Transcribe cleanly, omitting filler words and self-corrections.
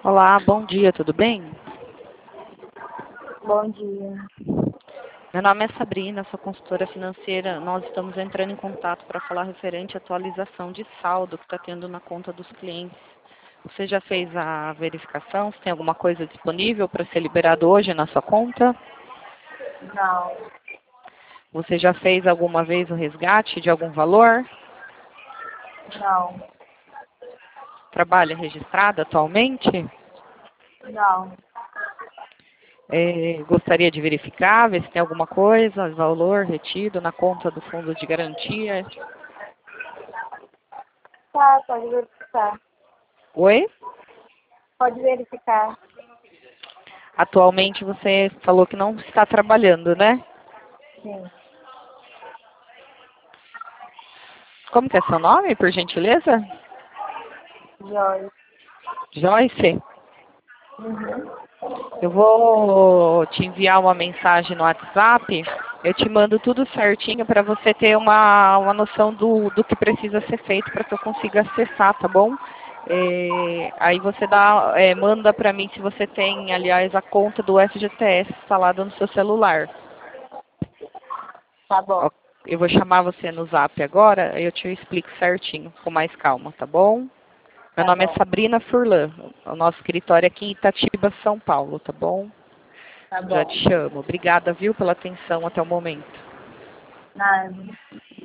Olá, bom dia, tudo bem? Bom dia. Meu nome é Sabrina, sou consultora financeira. Nós estamos entrando em contato para falar referente à atualização de saldo que está tendo na conta dos clientes. Você já fez a verificação? Se tem alguma coisa disponível para ser liberado hoje na sua conta? Não, Você já fez alguma vez o resgate de algum valor? não, Trabalha registrado atualmente? não. Gostaria de verificar, ver se tem alguma coisa, valor retido na conta do fundo de garantia? Tá, pode verificar. Oi? Pode verificar. Atualmente você falou que não está trabalhando, né? Sim. Como que é seu nome, por gentileza? Joyce. Joyce? Uhum. Eu vou te enviar uma mensagem no WhatsApp. Eu te mando tudo certinho para você ter uma noção do que precisa ser feito para que eu consiga acessar, tá bom? Aí você manda para mim se você tem, aliás, a conta do FGTS instalada no seu celular. Tá bom. Ó, eu vou chamar você no Zap agora, aí eu te explico certinho, com mais calma, tá bom? Meu Tá nome é bom. Sabrina Furlan. O nosso escritório é aqui em Itatiba, São Paulo, tá bom? Tá Já bom. te chamo. Obrigada, viu, pela atenção até o momento. Nada.